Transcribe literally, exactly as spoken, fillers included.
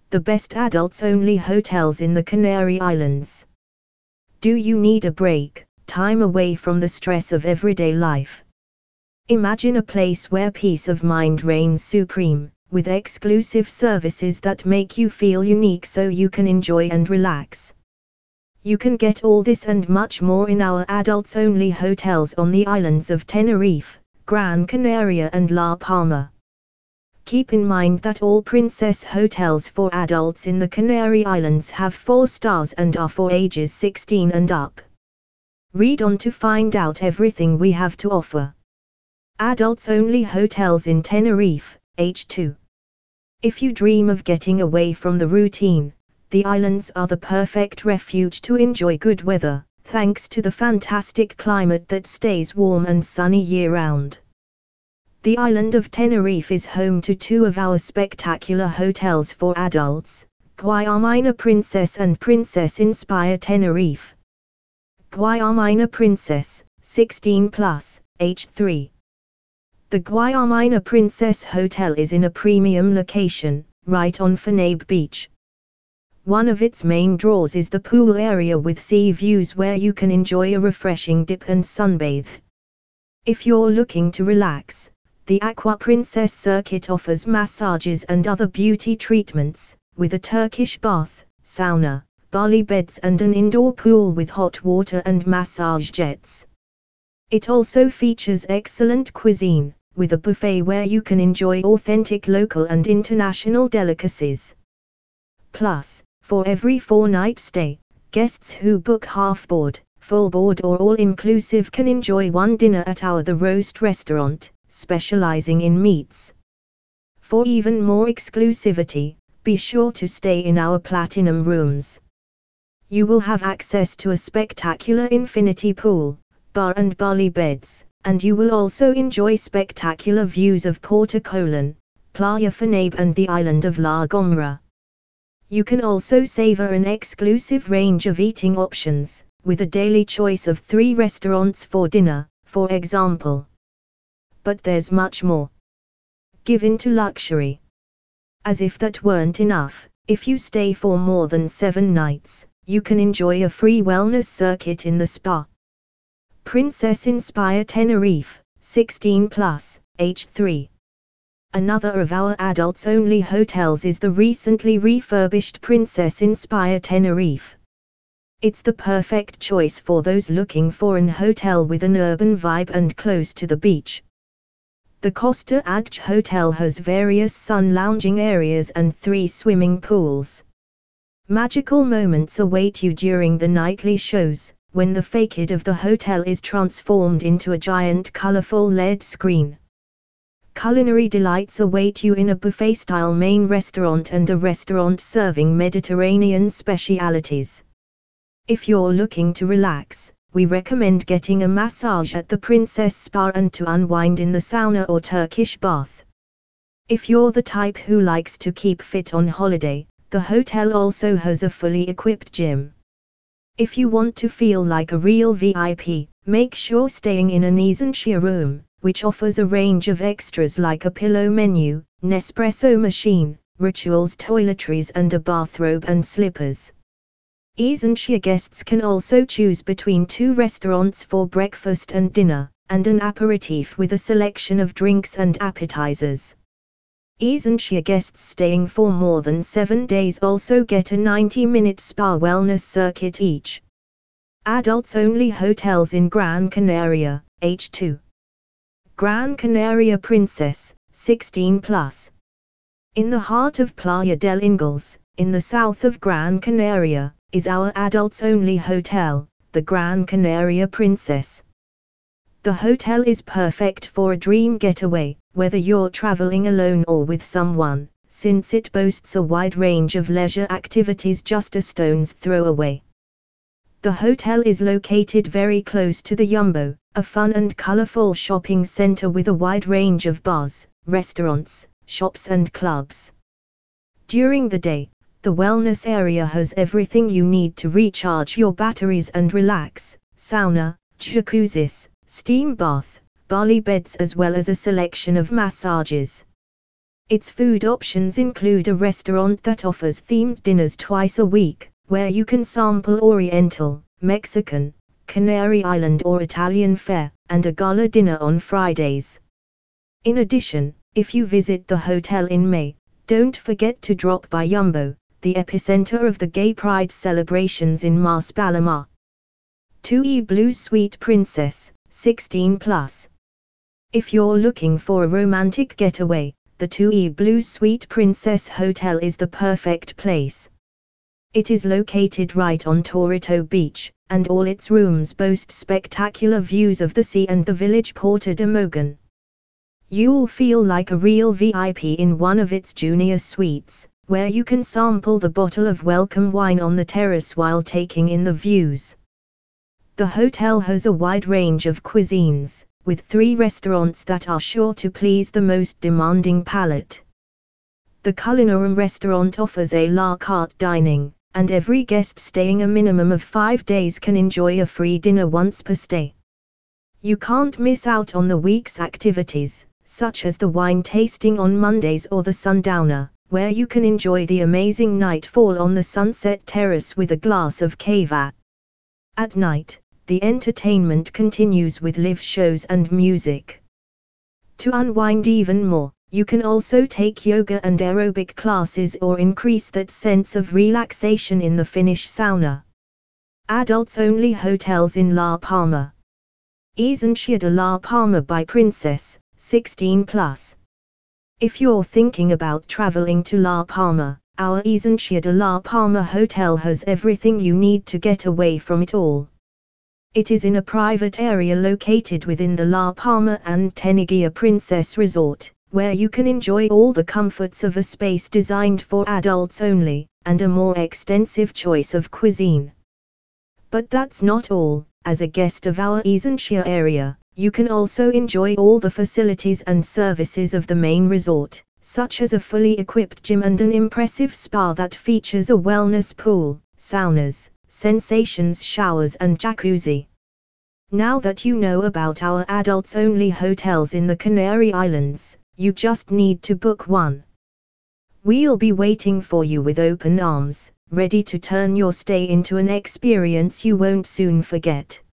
the best adults-only hotels in the Canary Islands. Do you need a break, time away from the stress of everyday life? Imagine a place where peace of mind reigns supreme, with exclusive services that make you feel unique so you can enjoy and relax. You can get all this and much more in our adults-only hotels on the islands of Tenerife, Gran Canaria and La Palma. Keep in mind that all Princess hotels for adults in the Canary Islands have four stars and are for ages sixteen and up. Read on to find out everything we have to offer. Adults-only hotels in Tenerife, H two. If you dream of getting away from the routine, the islands are the perfect refuge to enjoy good weather, thanks to the fantastic climate that stays warm and sunny year-round. The island of Tenerife is home to two of our spectacular hotels for adults, Guayamina Princess and Princess Inspire Tenerife. Guayamina Princess, sixteen plus, H three. The Guayamina Princess Hotel is in a premium location, right on Fanebe Beach. One of its main draws is the pool area with sea views where you can enjoy a refreshing dip and sunbathe. If you're looking to relax, the Aqua Princess Circuit offers massages and other beauty treatments, with a Turkish bath, sauna, Bali beds and an indoor pool with hot water and massage jets. It also features excellent cuisine, with a buffet where you can enjoy authentic local and international delicacies. Plus, for every four-night stay, guests who book half-board, full-board or all-inclusive can enjoy one dinner at our The Roast restaurant, specializing in meats. For even more exclusivity, be sure to stay in our Platinum rooms. You will have access to a spectacular infinity pool, bar and Bali beds, and you will also enjoy spectacular views of Porto Colón, Playa Fanebe and the island of La Gomera. You can also savor an exclusive range of eating options, with a daily choice of three restaurants for dinner, for example. But there's much more. Give in to luxury. As if that weren't enough, if you stay for more than seven nights, you can enjoy a free wellness circuit in the spa. Princess Inspire Tenerife, sixteen plus, H three. Another of our adults-only hotels is the recently refurbished Princess Inspire Tenerife. It's the perfect choice for those looking for an hotel with an urban vibe and close to the beach. The Costa Adj Hotel has various sun lounging areas and three swimming pools. Magical moments await you during the nightly shows, when the facade of the hotel is transformed into a giant colorful L E D screen. Culinary delights await you in a buffet-style main restaurant and a restaurant serving Mediterranean specialities. If you're looking to relax, we recommend getting a massage at the Princess Spa and to unwind in the sauna or Turkish bath. If you're the type who likes to keep fit on holiday, the hotel also has a fully equipped gym. If you want to feel like a real V I P, make sure staying in an Esentia room, which offers a range of extras like a pillow menu, Nespresso machine, rituals toiletries and a bathrobe and slippers. Esentia guests can also choose between two restaurants for breakfast and dinner, and an aperitif with a selection of drinks and appetizers. Esentia guests staying for more than seven days also get a ninety minute spa wellness circuit each. Adults-only hotels in Gran Canaria, H two. Gran Canaria Princess, sixteen plus. In the heart of Playa del Ingles, in the south of Gran Canaria, is our adults-only hotel, the Gran Canaria Princess. The hotel is perfect for a dream getaway, whether you're traveling alone or with someone, since it boasts a wide range of leisure activities just a stone's throw away. The hotel is located very close to the Yumbo, a fun and colorful shopping center with a wide range of bars, restaurants, shops and clubs. During the day, the wellness area has everything you need to recharge your batteries and relax: sauna, jacuzzis, steam bath, Bali beds as well as a selection of massages. Its food options include a restaurant that offers themed dinners twice a week, where you can sample Oriental, Mexican, Canary Island or Italian fare, and a gala dinner on Fridays. In addition, if you visit the hotel in May, don't forget to drop by Yumbo, the epicenter of the gay pride celebrations in Mas Palomar. two E Blue Suite Princess, sixteen plus. If you're looking for a romantic getaway, the two E Blue Suite Princess Hotel is the perfect place. It is located right on Torito Beach, and all its rooms boast spectacular views of the sea and the village Porta de Mogan. You'll feel like a real V I P in one of its junior suites, where you can sample the bottle of welcome wine on the terrace while taking in the views. The hotel has a wide range of cuisines, with three restaurants that are sure to please the most demanding palate. The Culinarum restaurant offers a la carte dining, and every guest staying a minimum of five days can enjoy a free dinner once per stay. You can't miss out on the week's activities, such as the wine tasting on Mondays or the Sundowner, where you can enjoy the amazing nightfall on the sunset terrace with a glass of cava. At night, the entertainment continues with live shows and music. To unwind even more, you can also take yoga and aerobic classes or increase that sense of relaxation in the Finnish sauna. Adults-only hotels in La Palma. Estancia de La Palma by Princess, sixteen plus. If you're thinking about traveling to La Palma, our Estancia de La Palma hotel has everything you need to get away from it all. It is in a private area located within the La Palma and Tenerife Princess Resort, where you can enjoy all the comforts of a space designed for adults only, and a more extensive choice of cuisine. But that's not all. As a guest of our Estancia area, you can also enjoy all the facilities and services of the main resort, such as a fully equipped gym and an impressive spa that features a wellness pool, saunas, sensations showers and jacuzzi. Now that you know about our adults-only hotels in the Canary Islands, you just need to book one. We'll be waiting for you with open arms, ready to turn your stay into an experience you won't soon forget.